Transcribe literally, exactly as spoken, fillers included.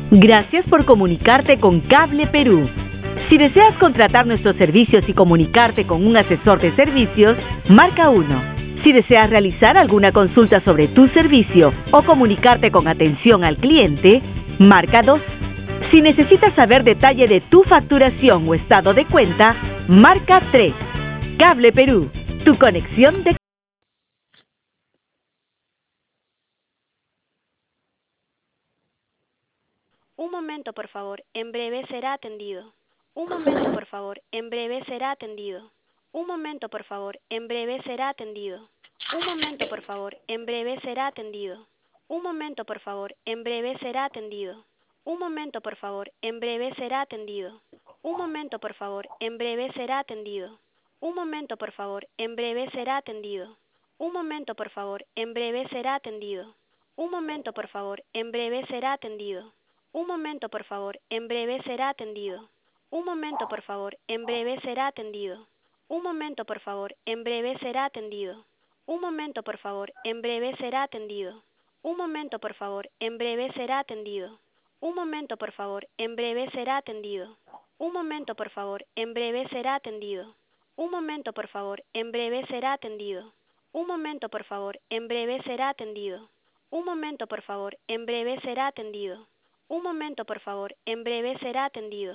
Gracias por comunicarte con Cable Perú. Si deseas contratar nuestros servicios y comunicarte con un asesor de servicios, marca uno. Si deseas realizar alguna consulta sobre tu servicio o comunicarte con atención al cliente, marca dos. Si necesitas saber detalle de tu facturación o estado de cuenta, marca tres. Cable Perú, tu conexión de... Un momento, por favor. En breve será atendido. Un momento, por favor. En breve será atendido. Un momento, por favor. En breve será atendido. Un momento, por favor. En breve será atendido. Un momento, por favor. En breve será atendido. Un momento, por favor. En breve será atendido. Un momento, por favor. En breve será atendido. Un momento, por favor. En breve será atendido. Un momento, por favor. En breve será atendido. Un momento, por favor. En breve será atendido. Un momento, por favor. En breve será atendido. Un momento, por favor. En breve será atendido. Un momento, por favor. En breve será atendido. Un momento, por favor. En breve será atendido. Un momento, por favor. En breve será atendido. Un momento, por favor. En breve será atendido. Un momento, por favor. En breve será atendido. Un momento, por favor. En breve será atendido. Un momento, por favor. En breve será atendido. Un momento, por favor. En breve será atendido. Un momento, por favor. En breve será atendido.